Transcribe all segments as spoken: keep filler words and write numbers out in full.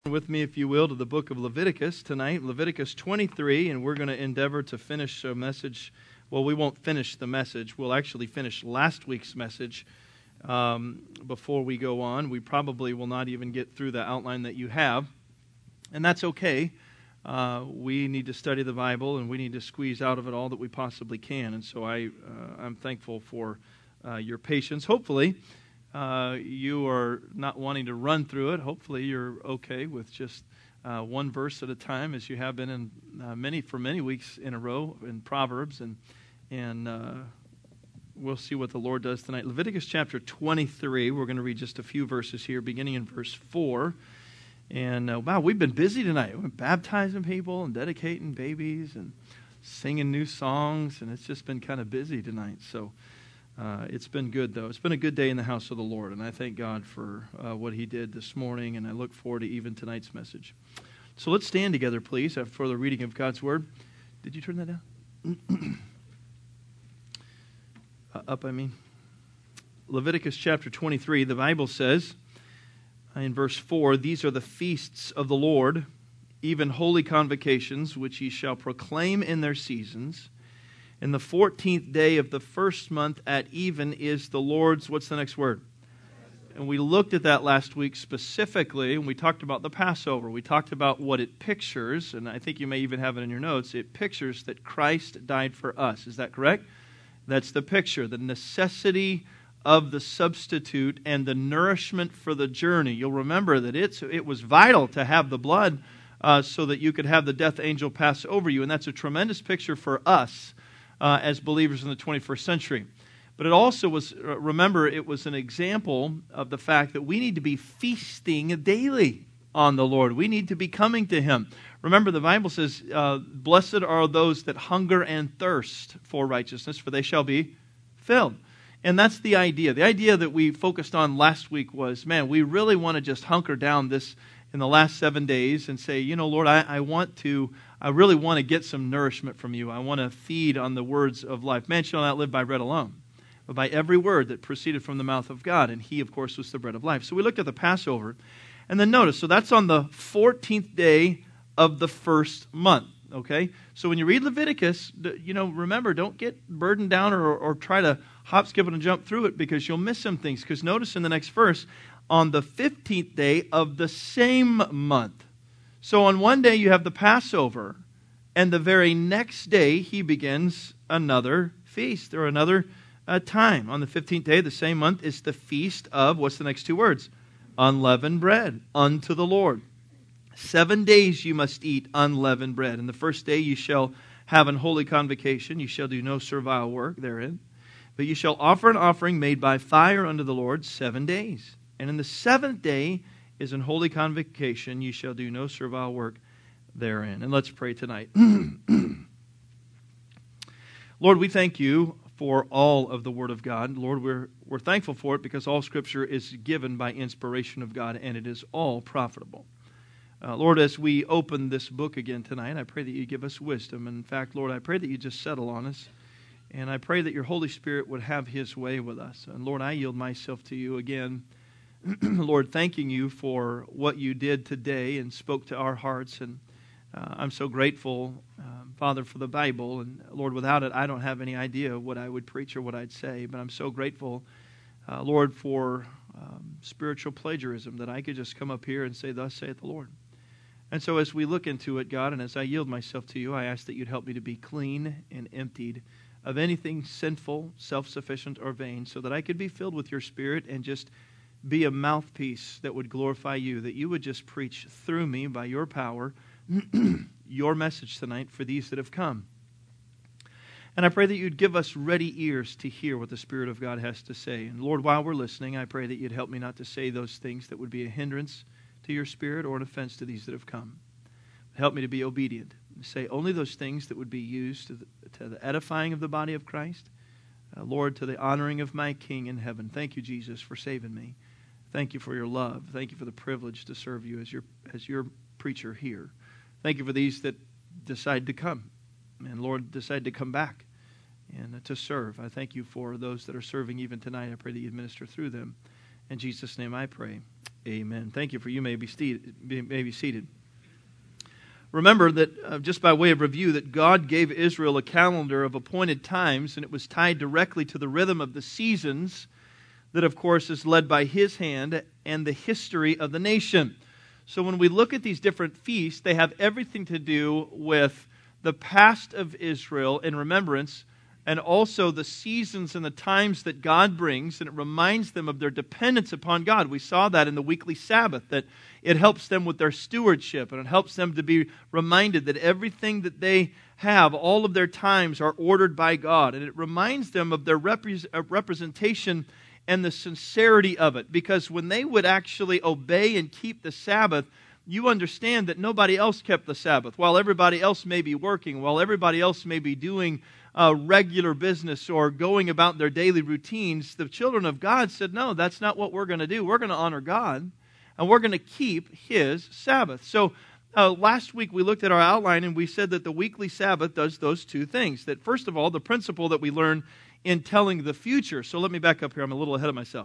With me, if you will, to the book of Leviticus tonight, Leviticus twenty-three, and we're going to endeavor to finish a message. Well, we won't finish the message. We'll actually finish last week's message um, before we go on. We probably will not even get through the outline that you have, and that's okay. Uh, we need to study the Bible, and we need to squeeze out of it all that we possibly can, and so I, uh, I'm thankful for uh, your patience. Hopefully, Uh, you are not wanting to run through it. Hopefully you're okay with just uh, one verse at a time, as you have been in uh, many for many weeks in a row in Proverbs, and and uh, we'll see what the Lord does tonight. Leviticus chapter twenty-three, we're going to read just a few verses here, beginning in verse four. And uh, wow, we've been busy tonight. We've been baptizing people and dedicating babies and singing new songs, and it's just been kind of busy tonight. So Uh, it's been good, though. It's been a good day in the house of the Lord, and I thank God for uh, what He did this morning, and I look forward to even tonight's message. So let's stand together, please, for the reading of God's Word. Did you turn that down? uh, up, I mean. Leviticus chapter twenty-three, the Bible says in verse four, "These are the feasts of the Lord, even holy convocations, which ye shall proclaim in their seasons. And the fourteenth day of the first month at even is the Lord's," what's the next word? And we looked at that last week specifically, and we talked about the Passover. We talked about what it pictures, and I think you may even have it in your notes. It pictures that Christ died for us. Is that correct? That's the picture, the necessity of the substitute and the nourishment for the journey. You'll remember that it's it was vital to have the blood uh, so that you could have the death angel pass over you, and that's a tremendous picture for us Uh, as believers in the twenty-first century. But it also was, uh, remember, it was an example of the fact that we need to be feasting daily on the Lord. We need to be coming to Him. Remember, the Bible says, uh, "Blessed are those that hunger and thirst for righteousness, for they shall be filled." And that's the idea. The idea that we focused on last week was, man, we really want to just hunker down this in the last seven days and say, you know, Lord, I, I want to, I really want to get some nourishment from you. I want to feed on the words of life. Man shall not live by bread alone, but by every word that proceeded from the mouth of God. And He, of course, was the bread of life. So we looked at the Passover. And then notice, so that's on the fourteenth day of the first month. Okay? So when you read Leviticus, you know, remember, don't get burdened down or, or try to hop, skip, and jump through it, because you'll miss some things. Because notice in the next verse, on the fifteenth day of the same month. So on one day you have the Passover, and the very next day He begins another feast, or another uh, time. On the fifteenth day of the same month is the feast of, what's the next two words? Unleavened bread, unto the Lord. Seven days you must eat unleavened bread. And the first day you shall have an holy convocation. You shall do no servile work therein. But you shall offer an offering made by fire unto the Lord seven days. And in the seventh day is an holy convocation. You shall do no servile work therein. And let's pray tonight. Lord, we thank You for all of the Word of God. Lord, we're we're thankful for it because all Scripture is given by inspiration of God, and it is all profitable. Uh, Lord, as we open this book again tonight, I pray that You give us wisdom. And in fact, Lord, I pray that You just settle on us. And I pray that Your Holy Spirit would have His way with us. And Lord, I yield myself to You again. Lord, thanking You for what You did today and spoke to our hearts. And uh, I'm so grateful, um, Father, for the Bible. And Lord, without it, I don't have any idea what I would preach or what I'd say. But I'm so grateful, uh, Lord, for um, spiritual plagiarism, that I could just come up here and say, "Thus saith the Lord." And so as we look into it, God, and as I yield myself to You, I ask that You'd help me to be clean and emptied of anything sinful, self-sufficient, or vain, so that I could be filled with Your Spirit and just be a mouthpiece that would glorify You, that You would just preach through me by Your power, Your message tonight for these that have come. And I pray that You'd give us ready ears to hear what the Spirit of God has to say. And Lord, while we're listening, I pray that You'd help me not to say those things that would be a hindrance to Your Spirit or an offense to these that have come. Help me to be obedient, to say only those things that would be used to the, to the edifying of the body of Christ. Uh, Lord, to the honoring of my King in heaven. Thank You, Jesus, for saving me. Thank You for Your love. Thank You for the privilege to serve You as Your as Your preacher here. Thank You for these that decide to come. And Lord, decide to come back and to serve. I thank You for those that are serving even tonight. I pray that You minister through them. In Jesus' name I pray. Amen. Thank you for you may be seated. May be seated. Remember that, uh, just by way of review, that God gave Israel a calendar of appointed times, and it was tied directly to the rhythm of the seasons that, of course, is led by His hand and the history of the nation. So when we look at these different feasts, they have everything to do with the past of Israel in remembrance, and also the seasons and the times that God brings, and it reminds them of their dependence upon God. We saw that in the weekly Sabbath, that it helps them with their stewardship, and it helps them to be reminded that everything that they have, all of their times, are ordered by God. And it reminds them of their repre- representation and the sincerity of it. Because when they would actually obey and keep the Sabbath, you understand that nobody else kept the Sabbath. While everybody else may be working, while everybody else may be doing uh, regular business or going about their daily routines, the children of God said, no, that's not what we're going to do. We're going to honor God, and we're going to keep His Sabbath. So uh, last week we looked at our outline, and we said that the weekly Sabbath does those two things. That first of all, the principle that we learn in telling the future. So let me back up here. I'm a little ahead of myself.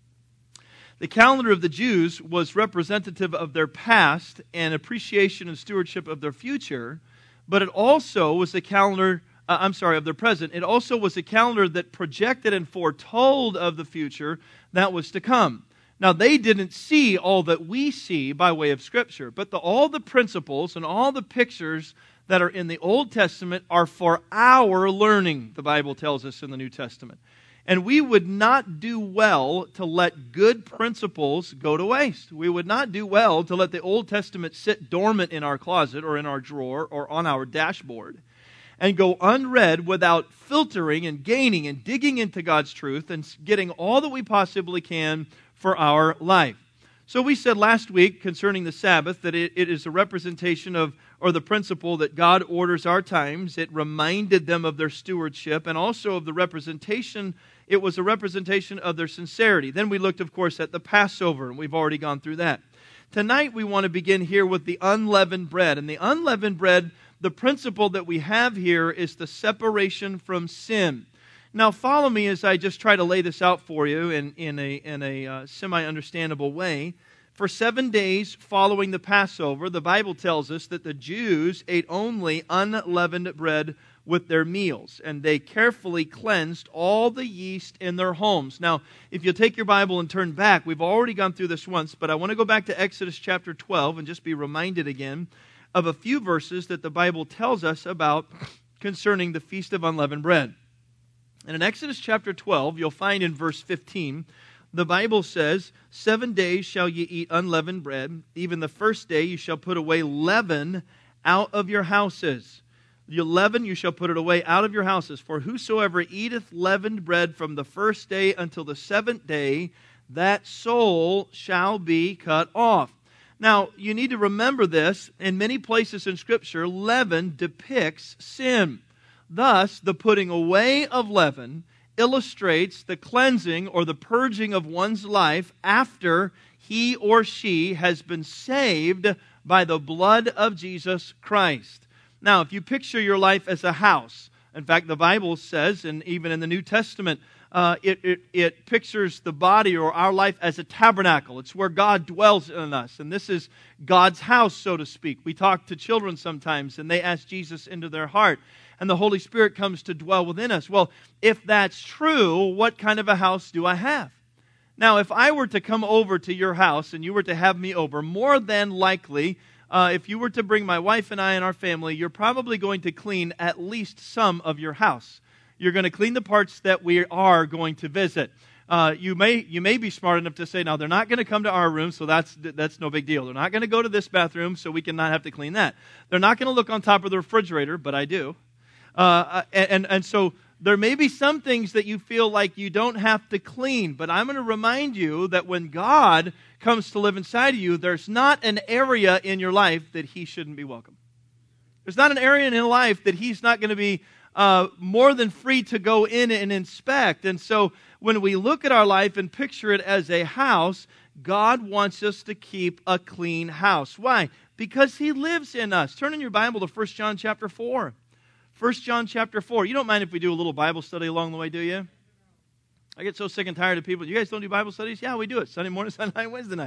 The calendar of the Jews was representative of their past and appreciation and stewardship of their future, but it also was the calendar, uh, I'm sorry, of their present. It also was a calendar that projected and foretold of the future that was to come. Now, they didn't see all that we see by way of Scripture, but the, all the principles and all the pictures that are in the Old Testament are for our learning, the Bible tells us in the New Testament. And we would not do well to let good principles go to waste. We would not do well to let the Old Testament sit dormant in our closet or in our drawer or on our dashboard and go unread without filtering and gaining and digging into God's truth and getting all that we possibly can for our life. So we said last week concerning the Sabbath that it, it is a representation of, or the principle that God orders our times. It reminded them of their stewardship and also of the representation. It was a representation of their sincerity. Then we looked, of course, at the Passover, and we've already gone through that. Tonight we want to begin here with the unleavened bread. And the unleavened bread, the principle that we have here is the separation from sin. Now follow me as I just try to lay this out for you in, in a, in a uh, semi-understandable way. For seven days following the Passover, the Bible tells us that the Jews ate only unleavened bread with their meals, and they carefully cleansed all the yeast in their homes. Now, if you'll take your Bible and turn back, we've already gone through this once, but I want to go back to Exodus chapter twelve and just be reminded again of a few verses that the Bible tells us about concerning the Feast of Unleavened Bread. And in Exodus chapter twelve, you'll find in verse fifteen, the Bible says, Seven days shall ye eat unleavened bread, even the first day you shall put away leaven out of your houses. The leaven you shall put it away out of your houses. For whosoever eateth leavened bread from the first day until the seventh day, that soul shall be cut off. Now, you need to remember this. In many places in Scripture, leaven depicts sin. Thus, the putting away of leaven illustrates the cleansing or the purging of one's life after he or she has been saved by the blood of Jesus Christ. Now, if you picture your life as a house, in fact, the Bible says, and even in the New Testament, uh, it, it, it pictures the body or our life as a tabernacle. It's where God dwells in us, and this is God's house, so to speak. We talk to children sometimes, and they ask Jesus into their heart, and the Holy Spirit comes to dwell within us. Well, if that's true, what kind of a house do I have? Now, if I were to come over to your house and you were to have me over, more than likely, uh, if you were to bring my wife and I and our family, you're probably going to clean at least some of your house. You're going to clean the parts that we are going to visit. Uh, you may you may be smart enough to say, now they're not going to come to our room, so that's that's no big deal. They're not going to go to this bathroom, so we can not have to clean that. They're not going to look on top of the refrigerator, but I do. Uh, and, and, and so there may be some things that you feel like you don't have to clean, but I'm going to remind you that when God comes to live inside of you, there's not an area in your life that He shouldn't be welcome. There's not an area in your life that He's not going to be uh, more than free to go in and inspect. And so when we look at our life and picture it as a house, God wants us to keep a clean house. Why? Because He lives in us. Turn in your Bible to First John chapter four. First John chapter four. You don't mind if we do a little Bible study along the way, do you? I get so sick and tired of people. You guys don't do Bible studies? Yeah, we do it. Sunday morning, Sunday night, Wednesday night.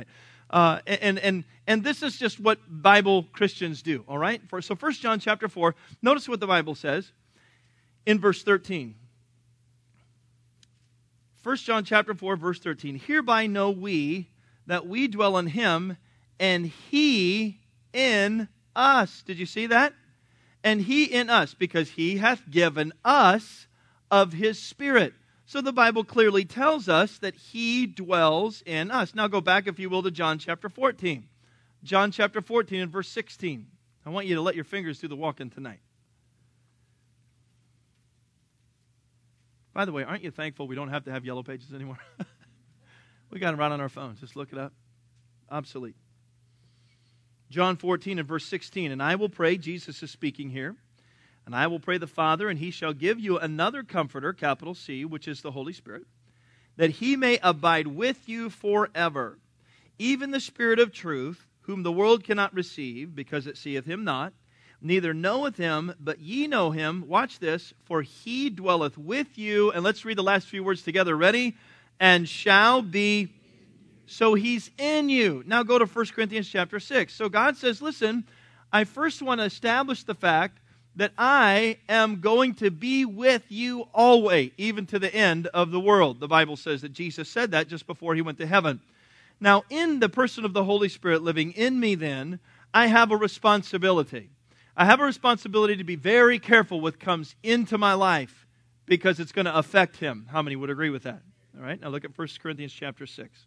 Uh, and, and, and this is just what Bible Christians do, all right? For, so First John chapter four, notice what the Bible says in verse thirteen. First John chapter four, verse thirteen. Hereby know we that we dwell in him, and he in us. Did you see that? And he in us, because he hath given us of his Spirit. So the Bible clearly tells us that he dwells in us. Now go back, if you will, to John chapter fourteen. John chapter fourteen and verse sixteen. I want you to let your fingers do the walking tonight. By the way, aren't you thankful we don't have to have yellow pages anymore? We got them right on our phones. Just look it up. Obsolete. John fourteen and verse sixteen. And I will pray, Jesus is speaking here, and I will pray the Father, and he shall give you another comforter, capital C, which is the Holy Spirit, that he may abide with you forever. Even the Spirit of truth, whom the world cannot receive, because it seeth him not, neither knoweth him, but ye know him. Watch this. For he dwelleth with you. And let's read the last few words together. Ready? And shall be. So he's in you. Now go to First Corinthians chapter six. So God says, listen, I first want to establish the fact that I am going to be with you always, even to the end of the world. The Bible says that Jesus said that just before he went to heaven. Now, in the person of the Holy Spirit living in me then, I have a responsibility. I have a responsibility to be very careful what comes into my life, because it's going to affect him. How many would agree with that? All right, now look at First Corinthians chapter six.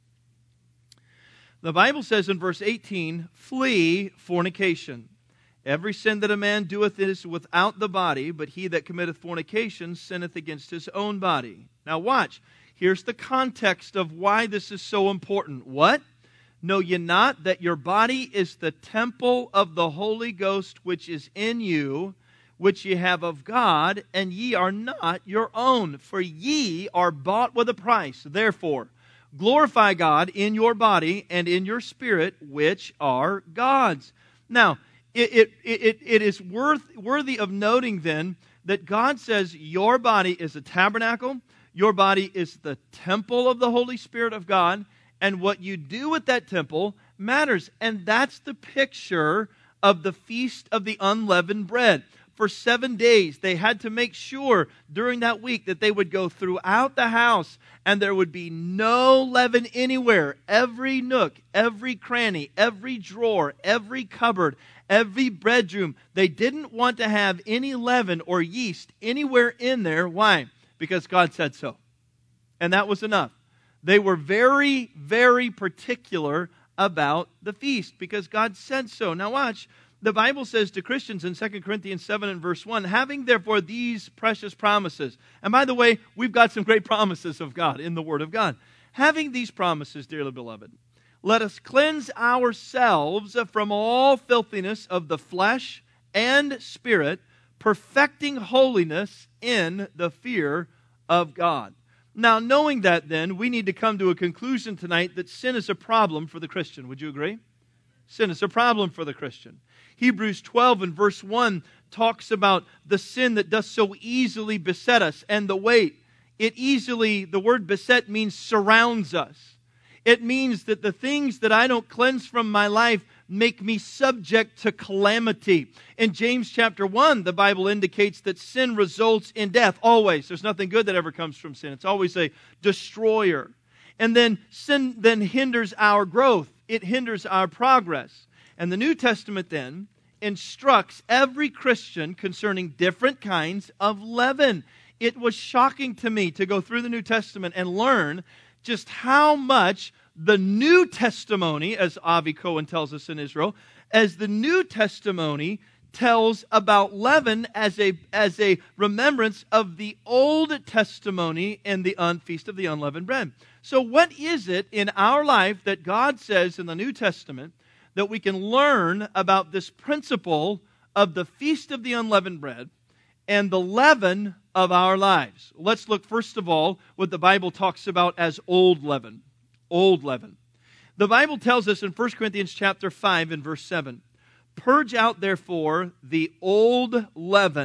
The Bible says in verse eighteen, flee fornication. Every sin that a man doeth is without the body, but he that committeth fornication sinneth against his own body. Now watch. Here's the context of why this is so important. What? Know ye not that your body is the temple of the Holy Ghost which is in you, which ye have of God, and ye are not your own, for ye are bought with a price. Therefore, glorify God in your body and in your spirit, which are God's. Now, it, it, it, it is worth, worthy of noting then that God says your body is a tabernacle, your body is the temple of the Holy Spirit of God, and what you do with that temple matters. And that's the picture of the Feast of the Unleavened Bread. For seven days, they had to make sure during that week that they would go throughout the house and there would be no leaven anywhere. Every nook, every cranny, every drawer, every cupboard, every bedroom. They didn't want to have any leaven or yeast anywhere in there. Why? Because God said so. And that was enough. They were very, very particular about the feast because God said so. Now watch. The Bible says to Christians in Second Corinthians seven and verse one, having therefore these precious promises. And by the way, we've got some great promises of God in the Word of God. Having these promises, dearly beloved, let us cleanse ourselves from all filthiness of the flesh and spirit, perfecting holiness in the fear of God. Now, knowing that then, we need to come to a conclusion tonight that sin is a problem for the Christian. Would you agree? Sin is a problem for the Christian. Hebrews twelve and verse one talks about the sin that does so easily beset us and the weight. It easily, the word beset means surrounds us. It means that the things that I don't cleanse from my life make me subject to calamity. In James chapter one, the Bible indicates that sin results in death, always. There's nothing good that ever comes from sin. It's always a destroyer. And then sin then hinders our growth. It hinders our progress. And the New Testament then instructs every Christian concerning different kinds of leaven. It was shocking to me to go through the New Testament and learn just how much the New Testimony, as Avi Cohen tells us in Israel, as the New Testimony tells about leaven as a, as a remembrance of the Old Testimony and the un, Feast of the Unleavened Bread. So what is it in our life that God says in the New Testament that we can learn about this principle of the Feast of the Unleavened Bread and the leaven of our lives? Let's look first of all what the Bible talks about as old leaven. Old leaven. The Bible tells us in First Corinthians chapter five and verse seven, purge out therefore the old leaven,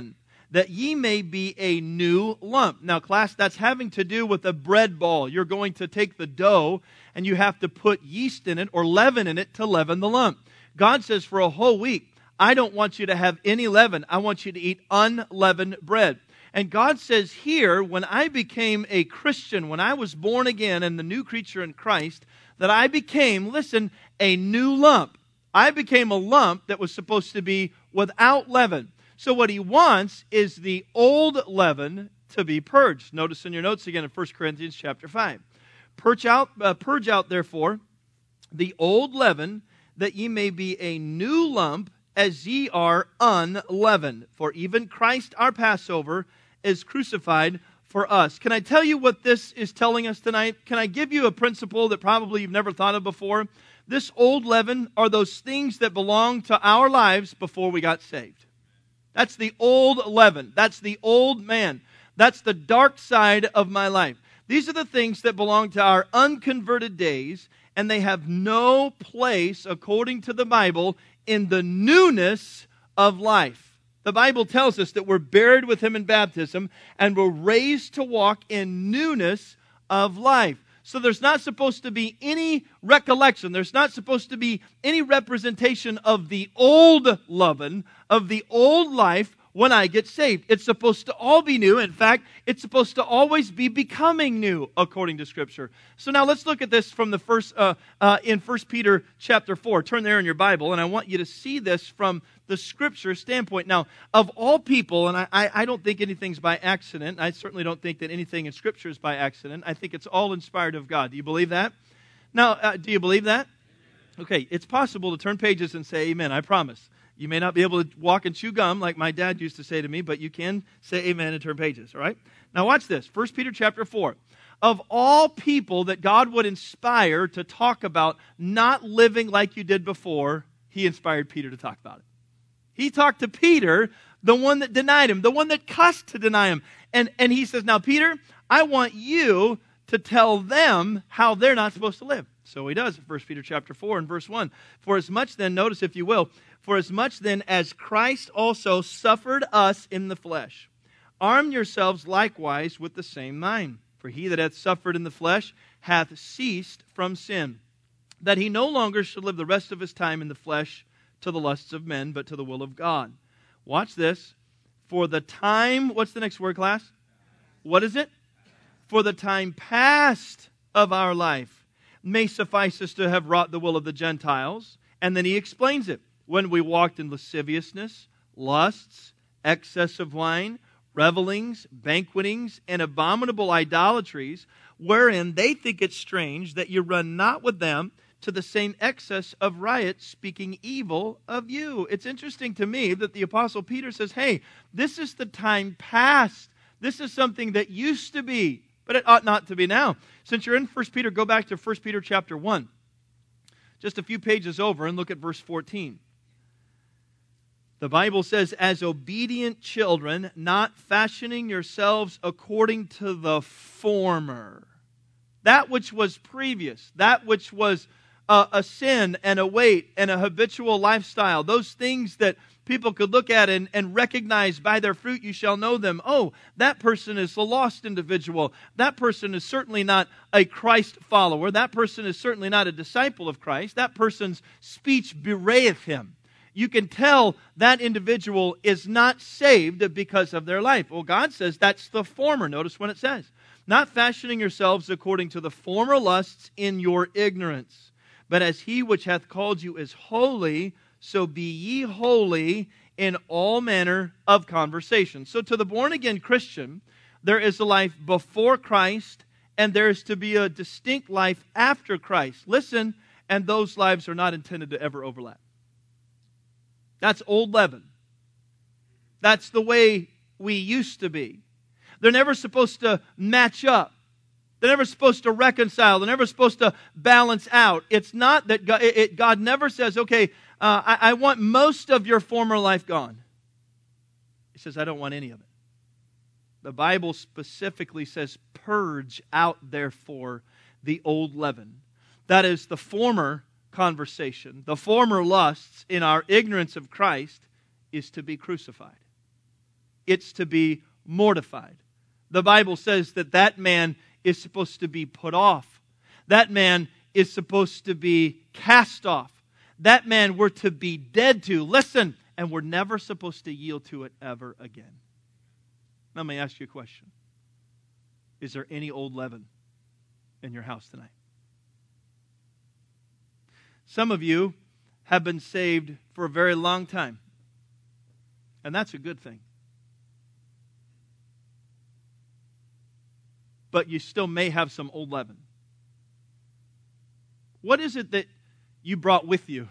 that ye may be a new lump. Now, class, that's having to do with a bread ball. You're going to take the dough and you have to put yeast in it or leaven in it to leaven the lump. God says for a whole week, I don't want you to have any leaven. I want you to eat unleavened bread. And God says here, when I became a Christian, when I was born again and the new creature in Christ, that I became, listen, a new lump. I became a lump that was supposed to be without leaven. So what he wants is the old leaven to be purged. Notice in your notes again in First Corinthians chapter five. Purge out, uh, purge out therefore, the old leaven, that ye may be a new lump, as ye are unleavened. For even Christ our Passover is crucified for us. Can I tell you what this is telling us tonight? Can I give you a principle that probably you've never thought of before? This old leaven are those things that belong to our lives before we got saved. That's the old leaven. That's the old man. That's the dark side of my life. These are the things that belong to our unconverted days, and they have no place, according to the Bible, in the newness of life. The Bible tells us that we're buried with Him in baptism and we're raised to walk in newness of life. So there's not supposed to be any recollection. There's not supposed to be any representation of the old leaven, of the old life when I get saved. It's supposed to all be new. In fact, it's supposed to always be becoming new, according to Scripture. So now let's look at this from the first uh, uh, in First Peter chapter four. Turn there in your Bible, and I want you to see this from the Scripture standpoint. Now, of all people, and I, I don't think anything's by accident. I certainly don't think that anything in Scripture is by accident. I think it's all inspired of God. Do you believe that? Now, uh, do you believe that? Okay, it's possible to turn pages and say amen, I promise. You may not be able to walk and chew gum like my dad used to say to me, but you can say amen and turn pages, all right? Now watch this, First Peter chapter four. Of all people that God would inspire to talk about not living like you did before, He inspired Peter to talk about it. He talked to Peter, the one that denied Him, the one that cussed to deny Him. And, and He says, now Peter, I want you to tell them how they're not supposed to live. So He does, First Peter chapter four and verse one. For as much then, notice if you will, for as much then as Christ also suffered us in the flesh, arm yourselves likewise with the same mind. For he that hath suffered in the flesh hath ceased from sin, that he no longer should live the rest of his time in the flesh to the lusts of men, but to the will of God. Watch this. For the time, what's the next word, class? What is it? For the time past of our life may suffice us to have wrought the will of the Gentiles. And then he explains it. When we walked in lasciviousness, lusts, excess of wine, revelings, banquetings, and abominable idolatries, wherein they think it strange that you run not with them to the same excess of riot, speaking evil of you. It's interesting to me that the Apostle Peter says, hey, this is the time past. This is something that used to be, but it ought not to be now. Since you're in First Peter, go back to First Peter chapter one. Just a few pages over and look at verse fourteen. The Bible says, as obedient children, not fashioning yourselves according to the former. That which was previous, that which was a, a sin and a weight and a habitual lifestyle. Those things that people could look at and, and recognize by their fruit you shall know them. Oh, that person is a lost individual. That person is certainly not a Christ follower. That person is certainly not a disciple of Christ. That person's speech bewrayeth him. You can tell that individual is not saved because of their life. Well, God says that's the former. Notice when it says, not fashioning yourselves according to the former lusts in your ignorance, but as He which hath called you is holy, so be ye holy in all manner of conversation. So to the born-again Christian, there is a life before Christ, and there is to be a distinct life after Christ. Listen, and those lives are not intended to ever overlap. That's old leaven. That's the way we used to be. They're never supposed to match up. They're never supposed to reconcile. They're never supposed to balance out. It's not that God, it, God never says, okay, uh, I, I want most of your former life gone. He says, I don't want any of it. The Bible specifically says, purge out, therefore, the old leaven. That is the former conversation, the former lusts in our ignorance of Christ is to be crucified. it's to be mortified. The Bible says that that man is supposed to be put off. That man is supposed to be cast off. That man we're to be dead to. Listen, and we're never supposed to yield to it ever again. Let me ask you a question. Is there any old leaven in your house tonight? Some of you have been saved for a very long time. And that's a good thing. But you still may have some old leaven. What is it that you brought with you?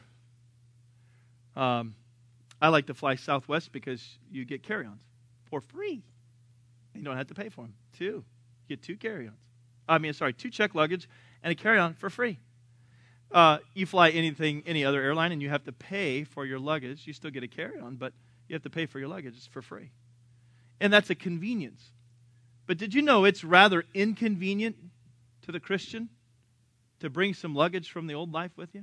Um, I like to fly Southwest because you get carry-ons for free. You don't have to pay for them. Two. You get two carry-ons. I mean, sorry, two check luggage and a carry-on for free. Uh, you fly anything, any other airline, and you have to pay for your luggage. You still get a carry-on, but you have to pay for your luggage. It's for free. And that's a convenience. But did you know it's rather inconvenient to the Christian to bring some luggage from the old life with you?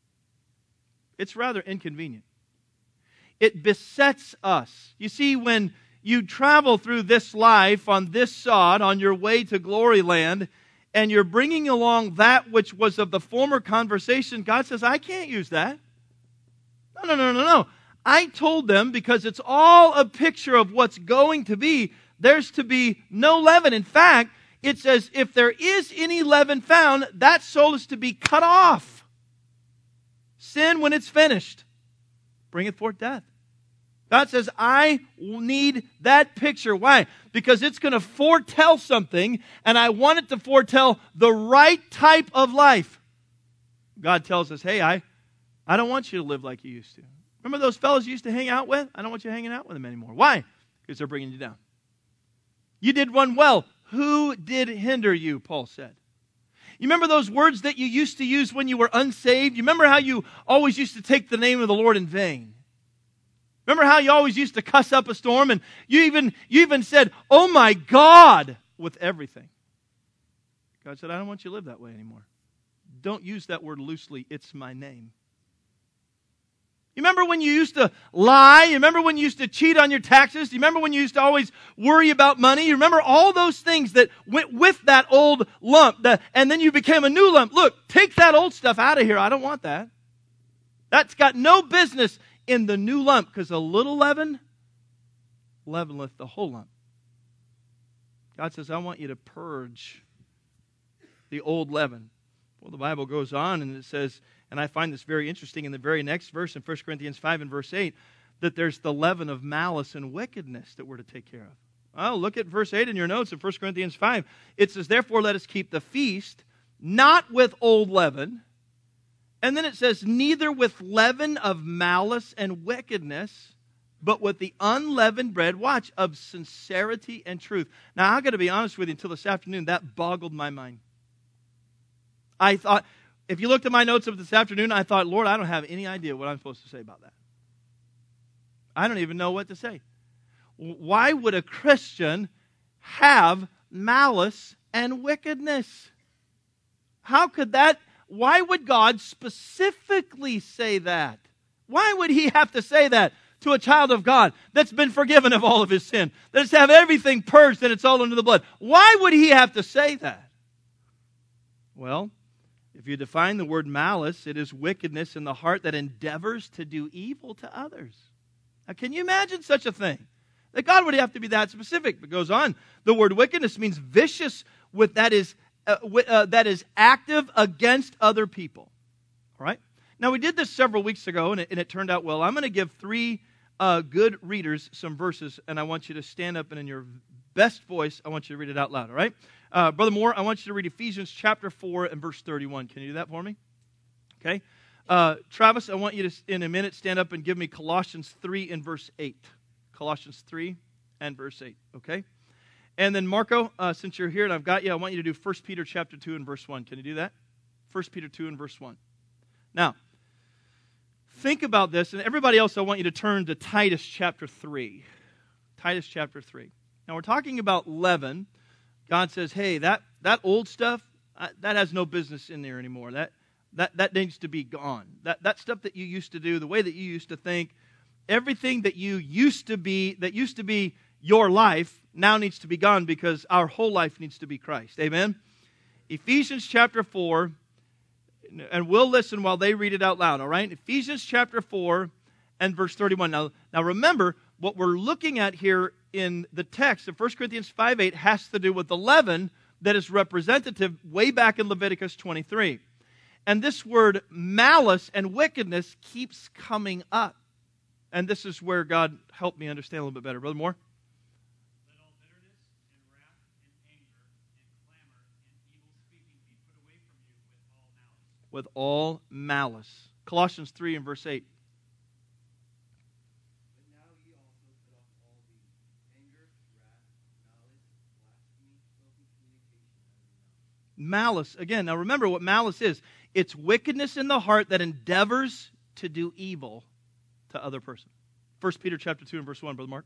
It's rather inconvenient. It besets us. You see, when you travel through this life on this sod on your way to glory land, and you're bringing along that which was of the former conversation, God says, I can't use that. No, no, no, no, no. I told them, because it's all a picture of what's going to be, there's to be no leaven. In fact, it says, if there is any leaven found, that soul is to be cut off. Sin, when it's finished, bringeth forth death. God says, I need that picture. Why? Because it's going to foretell something, and I want it to foretell the right type of life. God tells us, hey, I, I don't want you to live like you used to. Remember those fellows you used to hang out with? I don't want you hanging out with them anymore. Why? Because they're bringing you down. You did run well. Who did hinder you, Paul said. You remember those words that you used to use when you were unsaved? You remember how you always used to take the name of the Lord in vain? Remember how you always used to cuss up a storm, and you even, you even said, oh my God, with everything. God said, I don't want you to live that way anymore. Don't use that word loosely. It's my name. You remember when you used to lie? You remember when you used to cheat on your taxes? You remember when you used to always worry about money? You remember all those things that went with that old lump, that, and then you became a new lump. Look, take that old stuff out of here. I don't want that. That's got no business in the new lump, because a little leaven leaveneth the whole lump. God says, I want you to purge the old leaven. Well, the Bible goes on and it says, and I find this very interesting in the very next verse in First Corinthians five and verse eight, that there's the leaven of malice and wickedness that we're to take care of. Well, look at verse eight in your notes in First Corinthians five. It says, therefore let us keep the feast, not with old leaven. And then it says, neither with leaven of malice and wickedness, but with the unleavened bread, watch, of sincerity and truth. Now, I've got to be honest with you, until this afternoon, that boggled my mind. I thought, if you looked at my notes of this afternoon, I thought, Lord, I don't have any idea what I'm supposed to say about that. I don't even know what to say. Why would a Christian have malice and wickedness? How could that, why would God specifically say that? Why would He have to say that to a child of God that's been forgiven of all of his sin, that's have everything purged and it's all under the blood? Why would He have to say that? Well, if you define the word malice, it is wickedness in the heart that endeavors to do evil to others. Now, can you imagine such a thing? That God would have to be that specific. But it goes on. The word wickedness means vicious, with that is uh, uh, that is active against other people. All right? Now, we did this several weeks ago, and it, and it turned out well. I'm going to give three uh, good readers some verses, and I want you to stand up and in your best voice, I want you to read it out loud, all right? Uh, Brother Moore, I want you to read Ephesians chapter four and verse thirty-one. Can you do that for me? Okay. Uh, Travis, I want you to, in a minute, stand up and give me Colossians three and verse eight. Colossians three and verse eight, okay? And then Marco, uh, since you're here and I've got you, I want you to do First Peter chapter two and verse one. Can you do that? First Peter two and verse one. Now, think about this, and everybody else, I want you to turn to Titus chapter three. Titus chapter three. Now, we're talking about leaven. God says, hey, that, that old stuff, uh, that has no business in there anymore. That, that, that needs to be gone. That, that stuff that you used to do, the way that you used to think, everything that you used to be, that used to be your life now needs to be gone because our whole life needs to be Christ. Amen? Ephesians chapter four, and we'll listen while they read it out loud, all right? Ephesians chapter four and verse thirty-one. Now, now remember, what we're looking at here in the text of First Corinthians five eight has to do with the leaven that is representative way back in Leviticus twenty-three. And this word malice and wickedness keeps coming up. And this is where God helped me understand a little bit better. Brother Moore? Let all bitterness and wrath and anger and clamor and evil speaking be put away from you with all malice. With all malice. Colossians three and verse eight. But now ye also put off all these: anger, wrath, malice, blasphemy, filthy communication out of your mouth. Malice. Again, now remember what malice is. It's wickedness in the heart that endeavors to do evil to other person. First Peter chapter two and verse one, Brother Mark.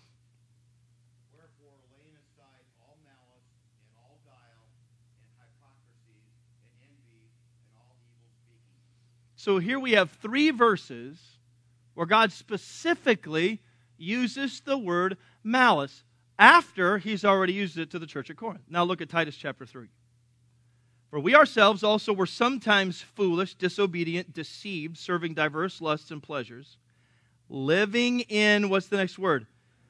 Wherefore, laying aside all malice and all guile and hypocrisy and envy and all evil speaking. So here we have three verses where God specifically uses the word malice after He's already used it to the church at Corinth. Now look at Titus chapter three. For we ourselves also were sometimes foolish, disobedient, deceived, serving diverse lusts and pleasures, living in, what's the next word?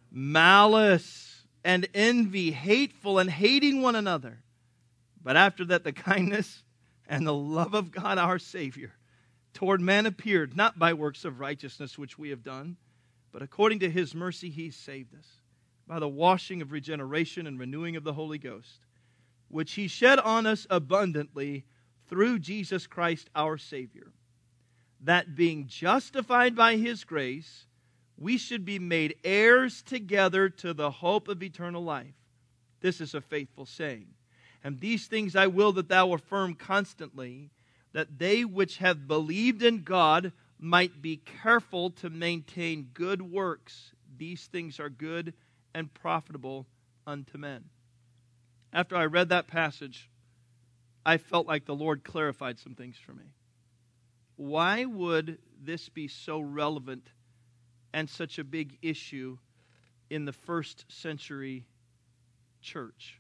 Malice and envy, hateful and hating one another. But after that, the kindness and the love of God our Savior toward man appeared, not by works of righteousness which we have done, but according to His mercy He saved us, by the washing of regeneration and renewing of the Holy Ghost, which He shed on us abundantly through Jesus Christ our Savior, that being justified by His grace, we should be made heirs together to the hope of eternal life. This is a faithful saying. And these things I will that thou affirm constantly, that they which have believed in God might be careful to maintain good works. These things are good and profitable unto men. After I read that passage, I felt like the Lord clarified some things for me. Why would this be so relevant and such a big issue in the first century church?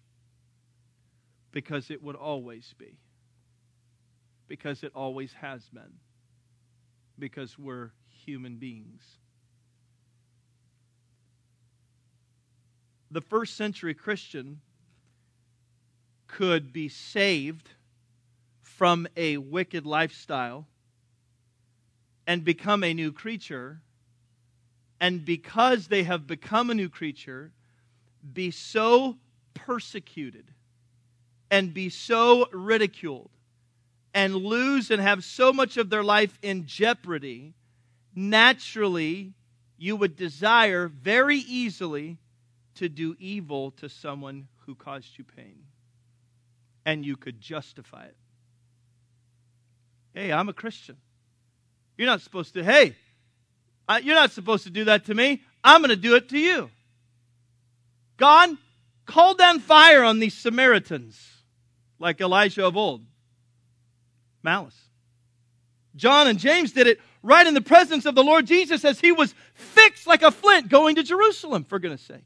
Because it would always be. Because it always has been. Because we're human beings. The first century Christian could be saved from a wicked lifestyle and become a new creature, and because they have become a new creature, be so persecuted and be so ridiculed and lose and have so much of their life in jeopardy, naturally you would desire very easily to do evil to someone who caused you pain. And you could justify it. Hey, I'm a Christian. You're not supposed to, hey, I, you're not supposed to do that to me. I'm going to do it to you. God, call down fire on these Samaritans, like Elijah of old. Malice. John and James did it right in the presence of the Lord Jesus as He was fixed like a flint going to Jerusalem, for goodness sake.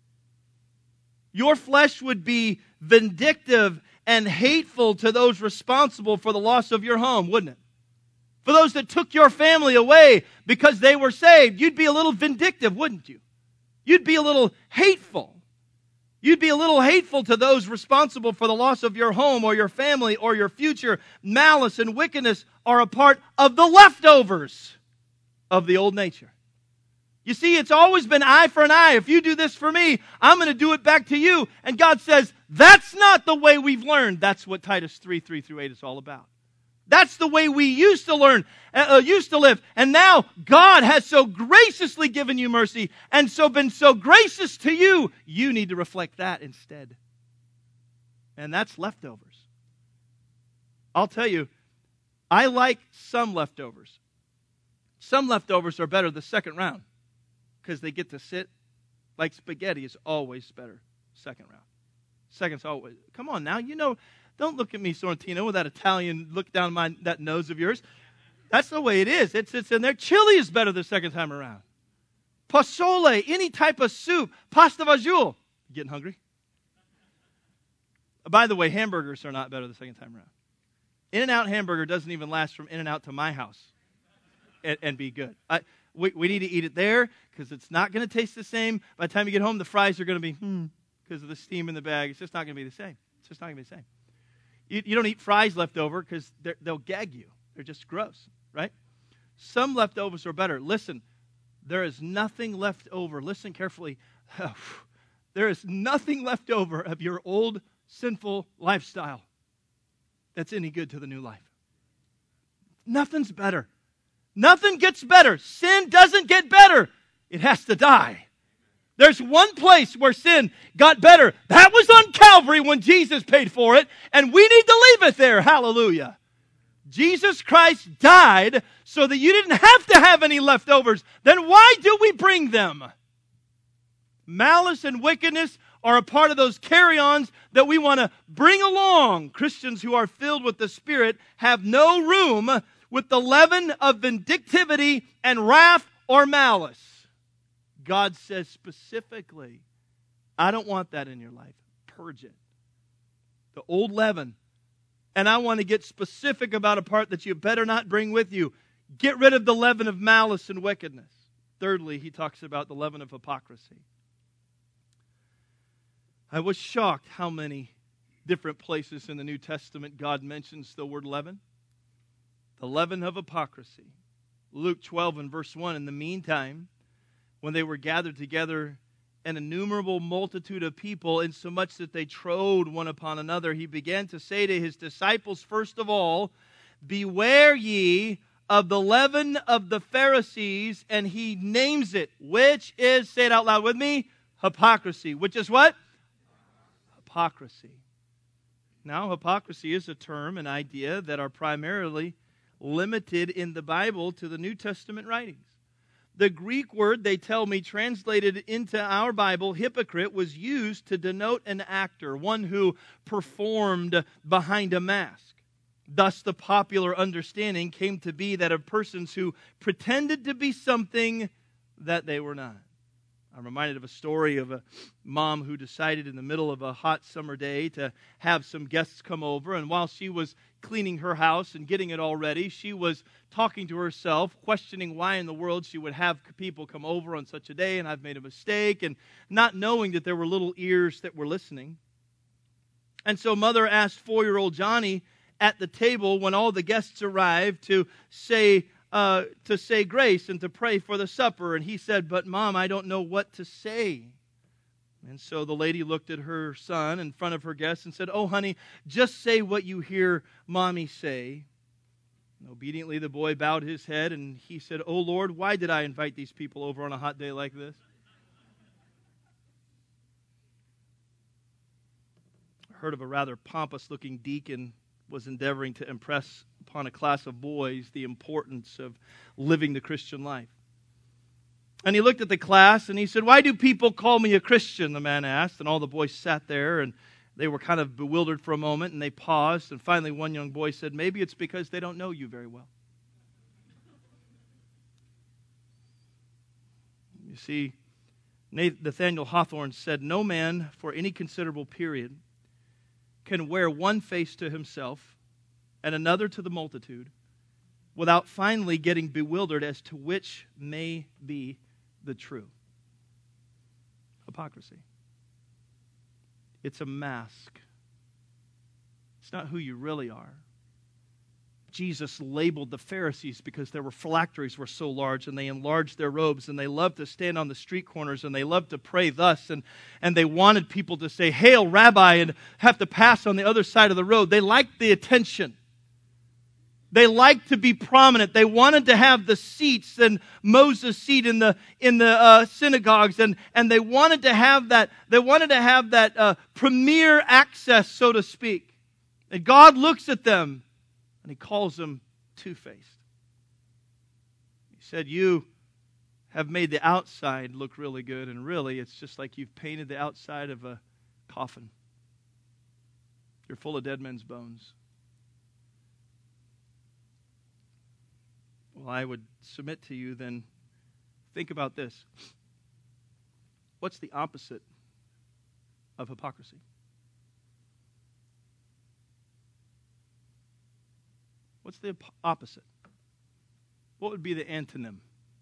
Your flesh would be vindictive and hateful to those responsible for the loss of your home, wouldn't it? For those that took your family away because they were saved, you'd be a little vindictive, wouldn't you? You'd be a little hateful. You'd be a little hateful to those responsible for the loss of your home or your family or your future. Malice and wickedness are a part of the leftovers of the old nature. You see, it's always been eye for an eye. If you do this for me, I'm going to do it back to you. And God says, that's not the way we've learned. That's what Titus three, three through eight is all about. That's the way we used to learn, uh, used to live. And now God has so graciously given you mercy and so been so gracious to you, you need to reflect that instead. And that's leftovers. I'll tell you, I like some leftovers. Some leftovers are better the second round because they get to sit. Like spaghetti is always better second round. Second's always. Come on now, you know. Don't look at me, Sorrentino, with that Italian look down my that nose of yours. That's the way it is. It's, it's in there. Chili is better the second time around. Pozole, any type of soup, pasta fagioli. Getting hungry? By the way, hamburgers are not better the second time around. In-N-Out hamburger doesn't even last from In-N-Out to my house and, and be good. I, we, we need to eat it there because it's not going to taste the same. By the time you get home, the fries are going to be, hmm, because of the steam in the bag. It's just not going to be the same. It's just not going to be the same. You, you don't eat fries left over because they'll gag you. They're just gross, right? Some leftovers are better. Listen, there is nothing left over. Listen carefully. There is nothing left over of your old sinful lifestyle that's any good to the new life. Nothing's better. Nothing gets better. Sin doesn't get better. It has to die. There's one place where sin got better. That was on Calvary when Jesus paid for it, and we need to leave it there. Hallelujah. Jesus Christ died so that you didn't have to have any leftovers. Then why do we bring them? Malice and wickedness are a part of those carry-ons that we want to bring along. Christians who are filled with the Spirit have no room with the leaven of vindictivity and wrath or malice. God says specifically, I don't want that in your life. Purge it. The old leaven. And I want to get specific about a part that you better not bring with you. Get rid of the leaven of malice and wickedness. Thirdly, he talks about the leaven of hypocrisy. I was shocked how many different places in the New Testament God mentions the word leaven. The leaven of hypocrisy. Luke twelve and verse one, in the meantime, when they were gathered together, an innumerable multitude of people, insomuch that they trode one upon another, he began to say to his disciples, first of all, beware ye of the leaven of the Pharisees, and he names it, which is, say it out loud with me, hypocrisy. Which is what? Hypocrisy. Now, hypocrisy is a term, an idea that are primarily limited in the Bible to the New Testament writings. The Greek word, they tell me, translated into our Bible, hypocrite, was used to denote an actor, one who performed behind a mask. Thus, the popular understanding came to be that of persons who pretended to be something that they were not. I'm reminded of a story of a mom who decided in the middle of a hot summer day to have some guests come over. And while she was cleaning her house and getting it all ready, she was talking to herself, questioning why in the world she would have people come over on such a day, and I've made a mistake, and not knowing that there were little ears that were listening. And so mother asked four-year-old Johnny at the table when all the guests arrived to say, Uh, to say grace and to pray for the supper. And he said, but Mom, I don't know what to say. And so the lady looked at her son in front of her guests and said, oh, honey, just say what you hear Mommy say. And obediently the boy bowed his head and he said, oh, Lord, why did I invite these people over on a hot day like this? I heard of a rather pompous-looking deacon was endeavoring to impress upon a class of boys the importance of living the Christian life. And he looked at the class and he said, why do people call me a Christian? The man asked. And all the boys sat there and they were kind of bewildered for a moment and they paused. And finally one young boy said, maybe it's because they don't know you very well. You see, Nathaniel Hawthorne said, no man for any considerable period can wear one face to himself and another to the multitude without finally getting bewildered as to which may be the true. Hypocrisy. It's a mask. It's not who you really are. Jesus labeled the Pharisees because their phylacteries were so large and they enlarged their robes and they loved to stand on the street corners and they loved to pray thus and, and they wanted people to say, Hail, Rabbi, and have to pass on the other side of the road. They liked the attention. They liked to be prominent. They wanted to have the seats and Moses' seat in the in the uh, synagogues, and, and they wanted to have that. They wanted to have that uh, premier access, so to speak. And God looks at them. And he calls them two-faced. He said, you have made the outside look really good, and really it's just like you've painted the outside of a coffin. You're full of dead men's bones. Well, I would submit to you then, think about this. What's the opposite of hypocrisy? What's the op- opposite? What would be the antonym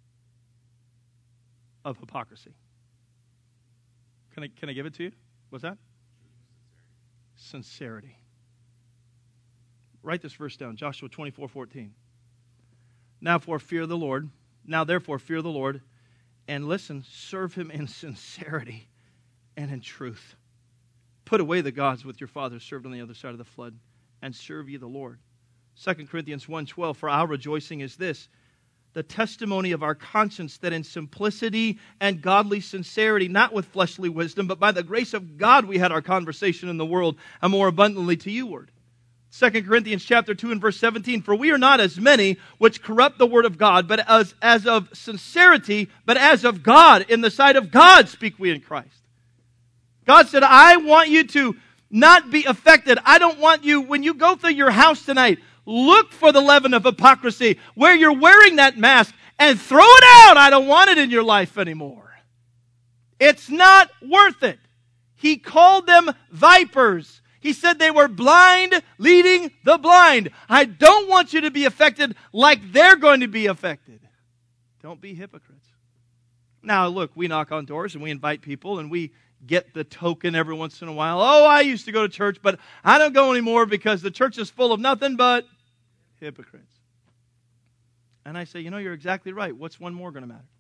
of hypocrisy? Can I, can I give it to you? What's that? Sincerity. Write this verse down, Joshua twenty-four fourteen. Now for fear the Lord, now therefore fear the Lord, and listen, serve him in sincerity and in truth. Put away the gods which your fathers served on the other side of the flood, and serve ye the Lord. Second Corinthians one twelve, for our rejoicing is this, the testimony of our conscience, that in simplicity and godly sincerity, not with fleshly wisdom, but by the grace of God we had our conversation in the world, and more abundantly to you word. Second Corinthians chapter two and verse seventeen, for we are not as many which corrupt the word of God, but as, as of sincerity, but as of God, in the sight of God speak we in Christ. God said, I want you to not be affected. I don't want you, when you go through your house tonight, look for the leaven of hypocrisy where you're wearing that mask and throw it out. I don't want it in your life anymore. It's not worth it. He called them vipers. He said they were blind leading the blind. I don't want you to be affected like they're going to be affected. Don't be hypocrites. Now, look, we knock on doors and we invite people and we get the token every once in a while. Oh, I used to go to church, but I don't go anymore because the church is full of nothing but hypocrites. And I say, you know, you're exactly right. What's one more going to matter?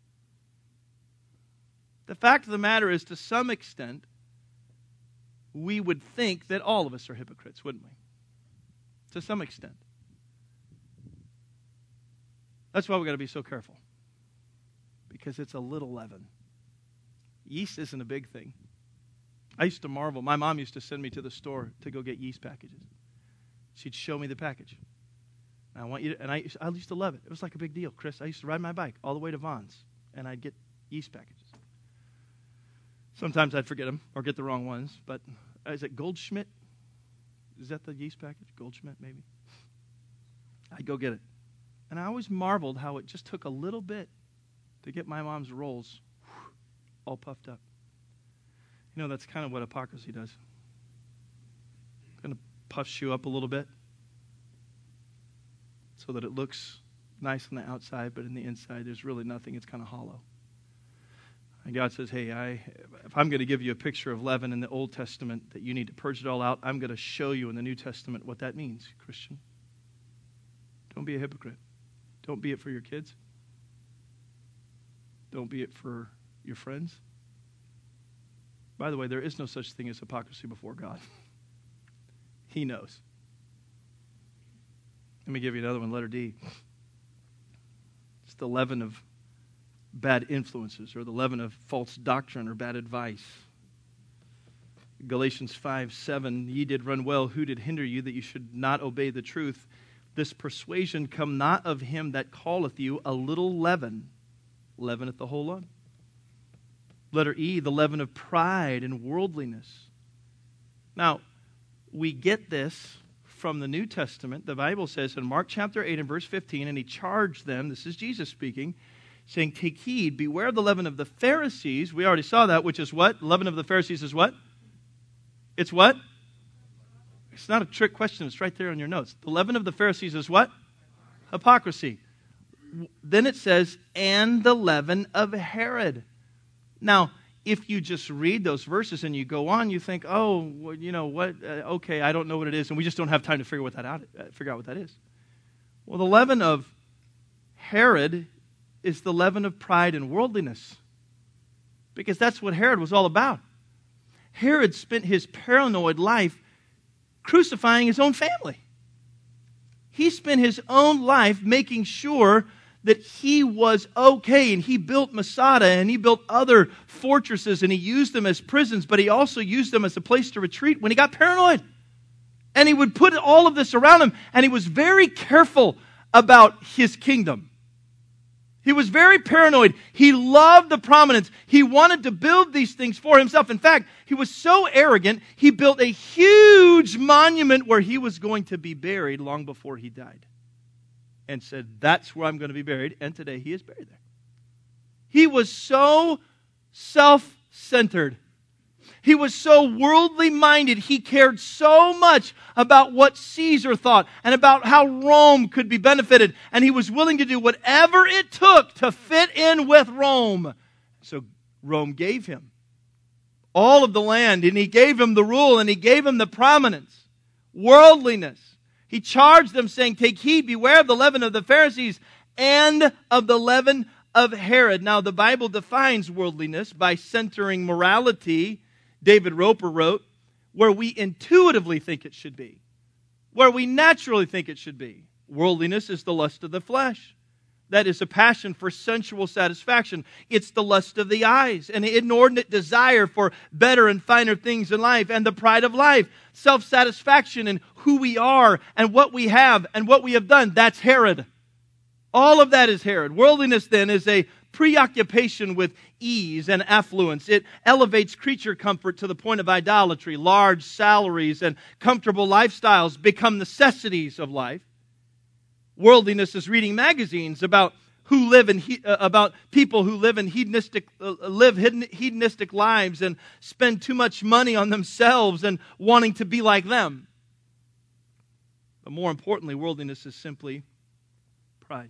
The fact of the matter is, to some extent, we would think that all of us are hypocrites, wouldn't we? To some extent. That's why we've got to be so careful. Because it's a little leaven. Yeast isn't a big thing. I used to marvel. My mom used to send me to the store to go get yeast packages. She'd show me the package. And I want you to, and I, I used to love it. It was like a big deal, Chris. I used to ride my bike all the way to Vaughn's, and I'd get yeast packages. Sometimes I'd forget them or get the wrong ones, but is it Goldschmidt? Is that the yeast package? Goldschmidt, maybe? I'd go get it. And I always marveled how it just took a little bit to get my mom's rolls all puffed up. You know, that's kind of what hypocrisy does. Kind of puffs you up a little bit so that it looks nice on the outside, but in the inside there's really nothing. It's kind of hollow. And God says, hey, I, if I'm going to give you a picture of leaven in the Old Testament that you need to purge it all out, I'm going to show you in the New Testament what that means, Christian. Don't be a hypocrite. Don't be it for your kids. Don't be it for your friends. By the way, there is no such thing as hypocrisy before God. He knows. Let me give you another one, letter D. It's the leaven of bad influences, or the leaven of false doctrine or bad advice. Galatians five seven, ye did run well, who did hinder you that you should not obey the truth? This persuasion come not of him that calleth you, a little leaven leaveneth the whole lump. Letter E, the leaven of pride and worldliness. Now, we get this from the New Testament. The Bible says in Mark chapter eight and verse fifteen, and he charged them, this is Jesus speaking, saying, take heed, beware of the leaven of the Pharisees. We already saw that, which is what? The leaven of the Pharisees is what? It's what? It's not a trick question. It's right there on your notes. The leaven of the Pharisees is what? Hypocrisy. Then it says, and the leaven of Herod. Now, if you just read those verses and you go on, you think, oh, well, you know what? Uh, okay, I don't know what it is, and we just don't have time to figure what that out. Uh, figure out what that is. Well, the leaven of Herod is the leaven of pride and worldliness, because that's what Herod was all about. Herod spent his paranoid life crucifying his own family. He spent his own life making sure that he was okay, and he built Masada, and he built other fortresses, and he used them as prisons, but he also used them as a place to retreat when he got paranoid. And he would put all of this around him, and he was very careful about his kingdom. He was very paranoid. He loved the prominence. He wanted to build these things for himself. In fact, he was so arrogant, he built a huge monument where he was going to be buried long before he died. And said, that's where I'm going to be buried. And today he is buried there. He was so self-centered. He was so worldly minded. He cared so much about what Caesar thought and about how Rome could be benefited. And he was willing to do whatever it took to fit in with Rome. So Rome gave him all of the land, and he gave him the rule, and he gave him the prominence, worldliness. He charged them, saying, "Take heed, beware of the leaven of the Pharisees and of the leaven of Herod." Now, the Bible defines worldliness by centering morality, David Roper wrote, where we intuitively think it should be, where we naturally think it should be. Worldliness is the lust of the flesh. That is a passion for sensual satisfaction. It's the lust of the eyes, an inordinate desire for better and finer things in life, and the pride of life, self-satisfaction in who we are and what we have and what we have done. That's Herod. All of that is Herod. Worldliness, then, is a preoccupation with ease and affluence. It elevates creature comfort to the point of idolatry. Large salaries and comfortable lifestyles become necessities of life. Worldliness is reading magazines about who live in he, uh, about people who live in hedonistic uh, live hedonistic lives and spend too much money on themselves and wanting to be like them. But more importantly, worldliness is simply pride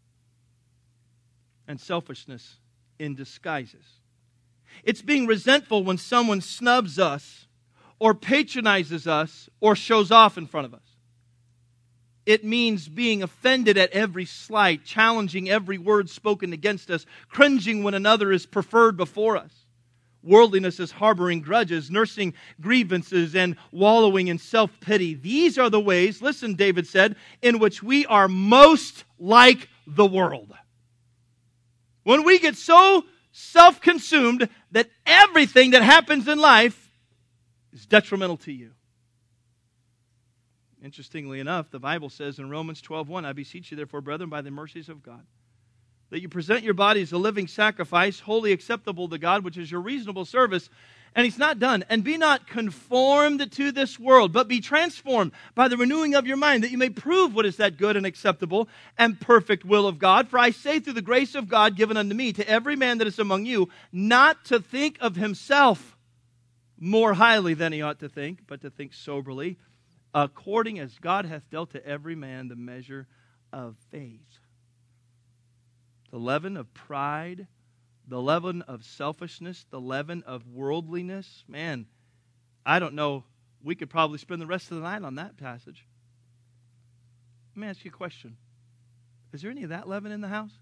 and selfishness in disguises. It's being resentful when someone snubs us or patronizes us or shows off in front of us. It means being offended at every slight, challenging every word spoken against us, cringing when another is preferred before us. Worldliness is harboring grudges, nursing grievances, and wallowing in self-pity. These are the ways, listen, David said, in which we are most like the world. When we get so self-consumed that everything that happens in life is detrimental to you. Interestingly enough, the Bible says in Romans twelve one, "I beseech you therefore, brethren, by the mercies of God, that you present your bodies a living sacrifice, wholly acceptable to God, which is your reasonable service." And he's not done. "And be not conformed to this world, but be transformed by the renewing of your mind, that you may prove what is that good and acceptable and perfect will of God. For I say through the grace of God given unto me, to every man that is among you, not to think of himself more highly than he ought to think, but to think soberly, according as God hath dealt to every man the measure of faith." The leaven of pride, the leaven of selfishness, the leaven of worldliness. Man, I don't know. We could probably spend the rest of the night on that passage. Let me ask you a question. Is there any of that leaven in the house?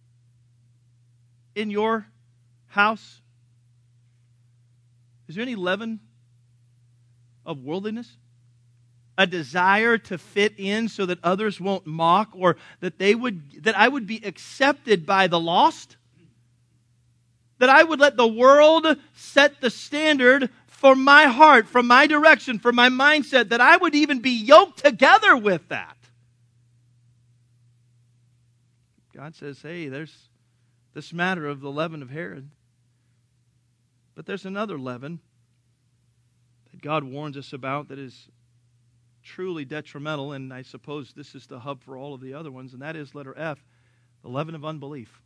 In your house? Is there any leaven of worldliness? A desire to fit in so that others won't mock, or that they would that I would be accepted by the lost? That I would let the world set the standard for my heart, for my direction, for my mindset, that I would even be yoked together with that. God says, hey, there's this matter of the leaven of Herod. But there's another leaven that God warns us about that is truly detrimental, and I suppose this is the hub for all of the other ones, and that is letter F, the leaven of unbelief.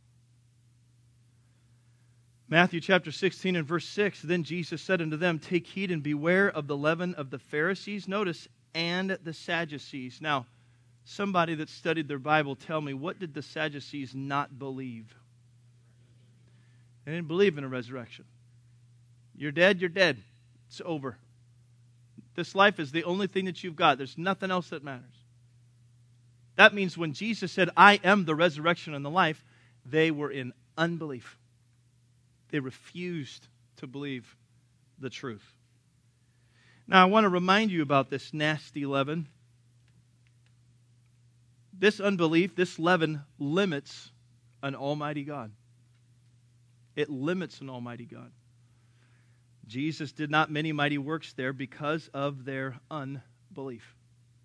Matthew chapter sixteen and verse six, "Then Jesus said unto them, Take heed and beware of the leaven of the Pharisees," notice, "and the Sadducees." Now, somebody that studied their Bible, tell me, what did the Sadducees not believe? They didn't believe in a resurrection. You're dead, you're dead. It's over. This life is the only thing that you've got. There's nothing else that matters. That means when Jesus said, "I am the resurrection and the life," they were in unbelief. They refused to believe the truth. Now, I want to remind you about this nasty leaven. This unbelief, this leaven, limits an almighty God. It limits an almighty God. Jesus did not many mighty works there because of their unbelief.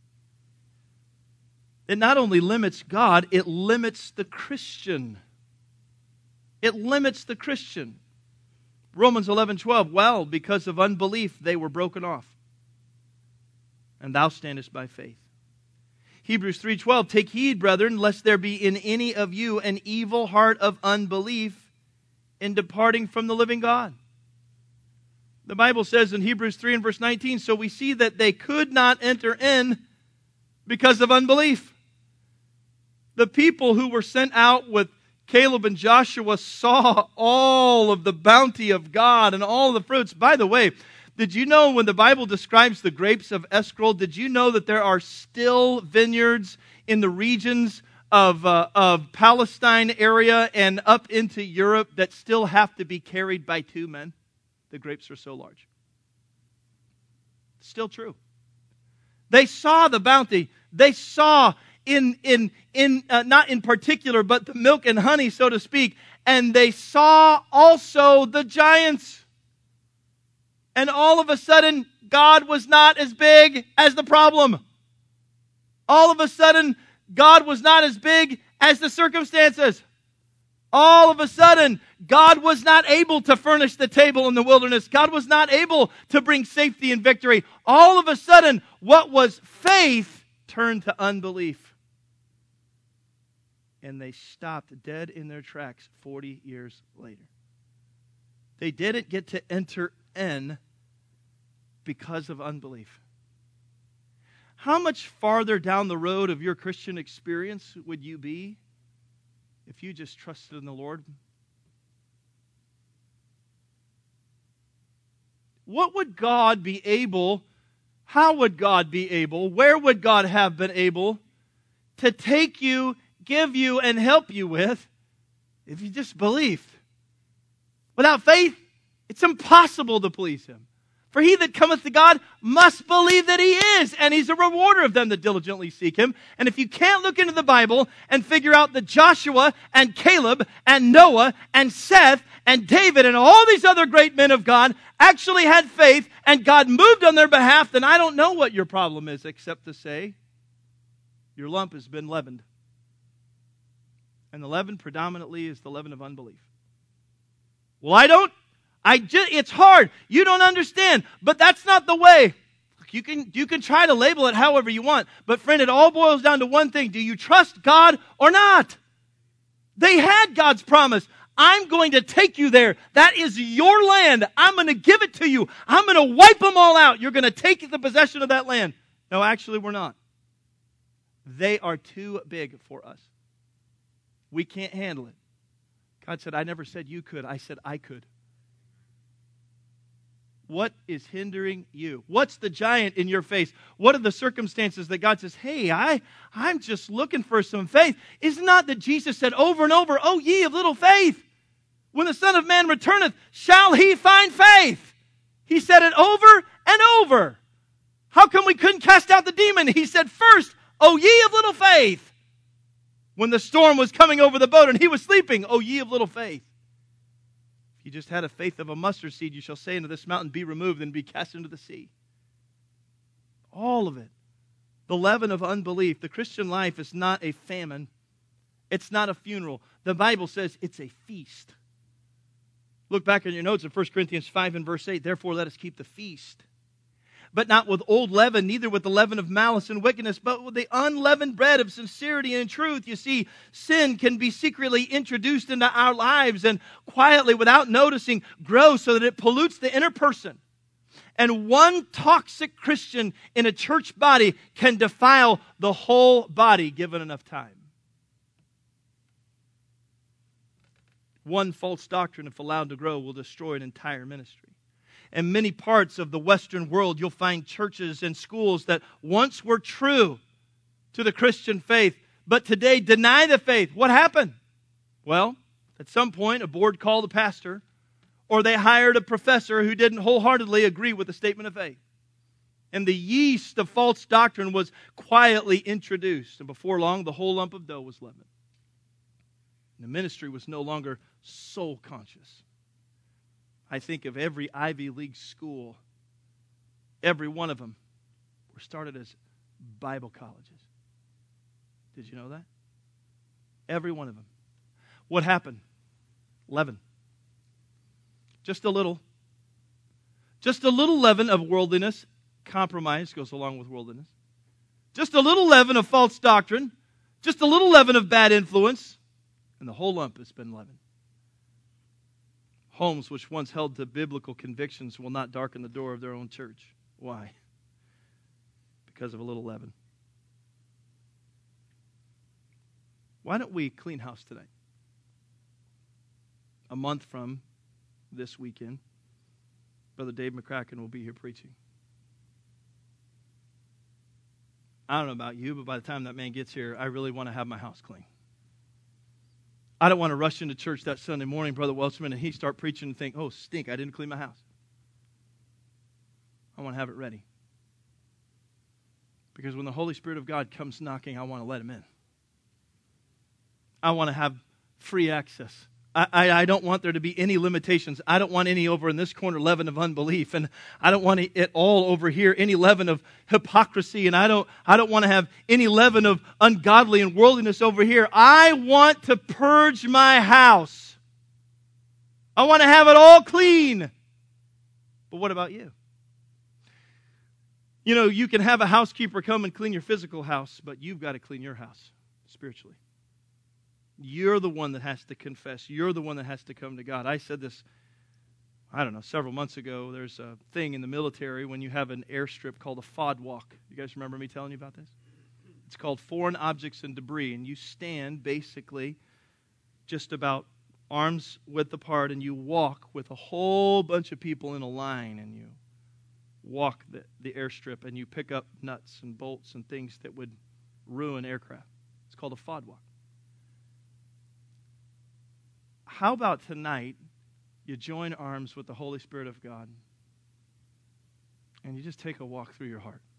It not only limits God, it limits the Christian. It limits the Christian. Romans eleven twelve, "Well, because of unbelief they were broken off, and thou standest by faith." Hebrews three twelve, "Take heed, brethren, lest there be in any of you an evil heart of unbelief in departing from the living God. The Bible says in Hebrews three and verse nineteen, so we see that they could not enter in because of unbelief. The people who were sent out with Caleb and Joshua saw all of the bounty of God and all the fruits. By the way, did you know when the Bible describes the grapes of Escroll, did you know that there are still vineyards in the regions of, uh, of Palestine area and up into Europe that still have to be carried by two men? The grapes are so large. Still true. They saw the bounty. They saw in, in, in uh, not in particular, but the milk and honey, so to speak. And they saw also the giants. And all of a sudden, God was not as big as the problem. All of a sudden, God was not as big as the circumstances. All of a sudden, God was not able to furnish the table in the wilderness. God was not able to bring safety and victory. All of a sudden, what was faith turned to unbelief. And they stopped dead in their tracks forty years later. They didn't get to enter in because of unbelief. How much farther down the road of your Christian experience would you be if you just trusted in the Lord? What would God be able, how would God be able, where would God have been able to take you, give you, and help you with if you just believed? Without faith, it's impossible to please Him. For he that cometh to God must believe that He is, and He's a rewarder of them that diligently seek Him. And if you can't look into the Bible and figure out that Joshua and Caleb and Noah and Seth and David and all these other great men of God actually had faith and God moved on their behalf, then I don't know what your problem is except to say your lump has been leavened. And the leaven predominantly is the leaven of unbelief. Well, I don't I just, it's hard. You don't understand. But that's not the way. You can, you can try to label it however you want. But friend, it all boils down to one thing. Do you trust God or not? They had God's promise. I'm going to take you there. That is your land. I'm going to give it to you. I'm going to wipe them all out. You're going to take the possession of that land. No, actually, we're not. They are too big for us. We can't handle it. God said, I never said you could. I said I could. What is hindering you? What's the giant in your face? What are the circumstances that God says, hey, I, I'm just looking for some faith? Is it not that Jesus said over and over, O ye of little faith, when the Son of Man returneth, shall He find faith? He said it over and over. How come we couldn't cast out the demon? He said first, O ye of little faith. When the storm was coming over the boat and He was sleeping, O ye of little faith. If you just had a faith of a mustard seed, you shall say unto this mountain, be removed and be cast into the sea. All of it. The leaven of unbelief. The Christian life is not a famine. It's not a funeral. The Bible says it's a feast. Look back in your notes in First Corinthians five and verse eight. Therefore let us keep the feast. But not with old leaven, neither with the leaven of malice and wickedness, but with the unleavened bread of sincerity and truth. You see, sin can be secretly introduced into our lives and quietly, without noticing, grow so that it pollutes the inner person. And one toxic Christian in a church body can defile the whole body given enough time. One false doctrine, if allowed to grow, will destroy an entire ministry. In many parts of the Western world, you'll find churches and schools that once were true to the Christian faith, but today deny the faith. What happened? Well, at some point, a board called a pastor, or they hired a professor who didn't wholeheartedly agree with the statement of faith. And the yeast of false doctrine was quietly introduced, and before long, the whole lump of dough was leavened. And the ministry was no longer soul conscious. I think of every Ivy League school, every one of them were started as Bible colleges. Did you know that? Every one of them. What happened? Leaven. Just a little. Just a little leaven of worldliness. Compromise goes along with worldliness. Just a little leaven of false doctrine. Just a little leaven of bad influence. And the whole lump has been leavened. Homes which once held to biblical convictions will not darken the door of their own church. Why? Because of a little leaven. Why don't we clean house tonight? A month from this weekend, Brother Dave McCracken will be here preaching. I don't know about you, but by the time that man gets here, I really want to have my house clean. I don't want to rush into church that Sunday morning, Brother Welchman, and he start preaching and think, oh, stink, I didn't clean my house. I want to have it ready. Because when the Holy Spirit of God comes knocking, I want to let him in. I want to have free access. I, I, I don't want there to be any limitations. I don't want any over in this corner leaven of unbelief, and I don't want it all over here, any leaven of hypocrisy, and I don't, I don't want to have any leaven of ungodly and worldliness over here. I want to purge my house. I want to have it all clean. But what about you? You know, you can have a housekeeper come and clean your physical house, but you've got to clean your house spiritually. You're the one that has to confess. You're the one that has to come to God. I said this, I don't know, several months ago. There's a thing in the military when you have an airstrip called a F O D walk. You guys remember me telling you about this? It's called Foreign Objects and Debris. And you stand basically just about arms width apart and you walk with a whole bunch of people in a line and you walk the, the airstrip and you pick up nuts and bolts and things that would ruin aircraft. It's called a F O D walk. How about tonight you join arms with the Holy Spirit of God and you just take a walk through your heart.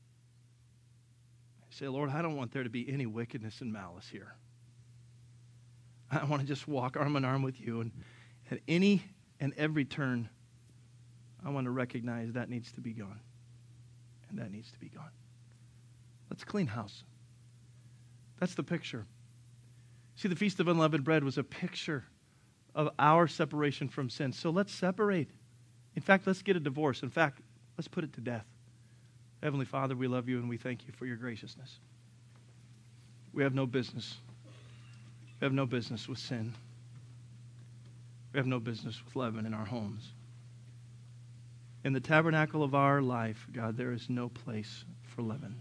You say, Lord, I don't want there to be any wickedness and malice here. I want to just walk arm in arm with you, and at any and every turn, I want to recognize that needs to be gone. And that needs to be gone. Let's clean house. That's the picture. See, the Feast of Unleavened Bread was a picture of our separation from sin. So let's separate. In fact, let's get a divorce. In fact, let's put it to death. Heavenly Father, we love you and we thank you for your graciousness. We have no business. We have no business with sin. We have no business with leaven in our homes. In the tabernacle of our life, God, there is no place for leaven.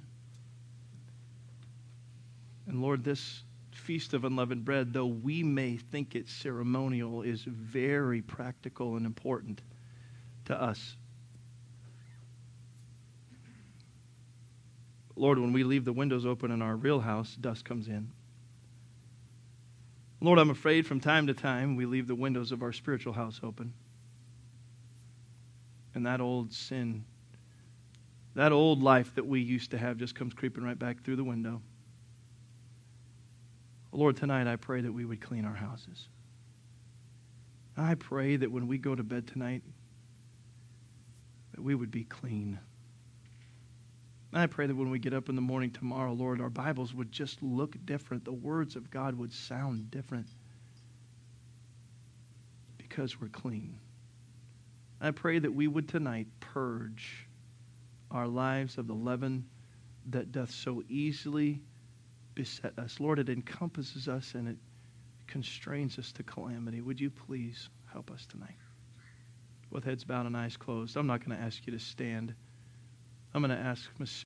And Lord, this Feast of Unleavened Bread, though we may think it's ceremonial, is very practical and important to us. Lord, when we leave the windows open in our real house, dust comes in. Lord, I'm afraid from time to time we leave the windows of our spiritual house open. And that old sin, that old life that we used to have just comes creeping right back through the window. Lord, tonight I pray that we would clean our houses. I pray that when we go to bed tonight, that we would be clean. I pray that when we get up in the morning tomorrow, Lord, our Bibles would just look different. The words of God would sound different because we're clean. I pray that we would tonight purge our lives of the leaven that doth so easily beset us. Lord, it encompasses us and it constrains us to calamity. Would you please help us tonight? With heads bowed and eyes closed, I'm not going to ask you to stand. I'm going to ask Miss